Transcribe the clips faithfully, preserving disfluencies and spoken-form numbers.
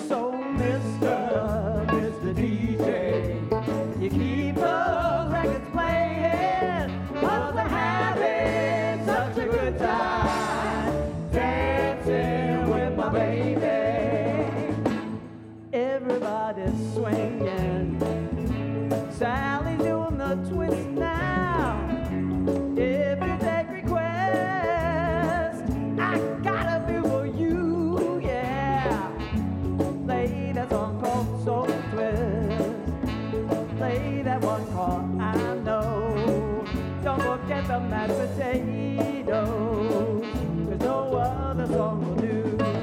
So, Mister, Mister D J, you keep those records playing, 'cause I'm having such a good time dancing with my baby. Everybody's swinging, Sally's doing the twist now. If you take requests, I got a few for you, yeah. Play that song called Soul Twist. Play that one called I Know. Don't forget the mashed potatoes, 'cause no other song will do.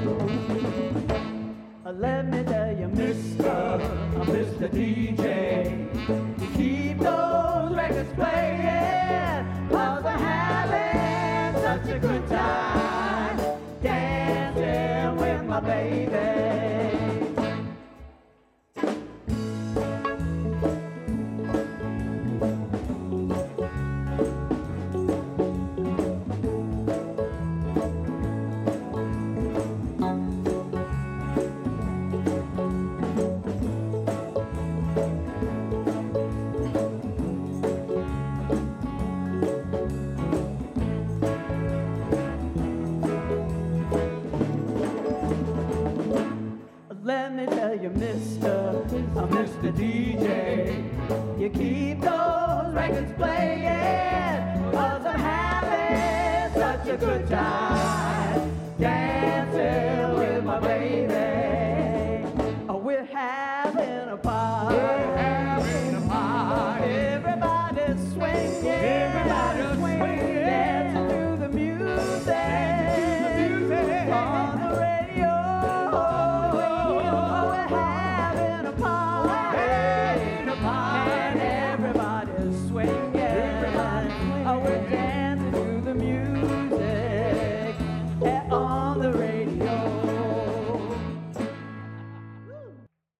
Uh, Let me tell you, Mister, uh, Mister D J, you keep those records playing, 'cause I'm having such a good time dancing with my baby. Let me tell you, Mister, uh, Mister D J, you keep those records playing, 'cause I'm having such a good time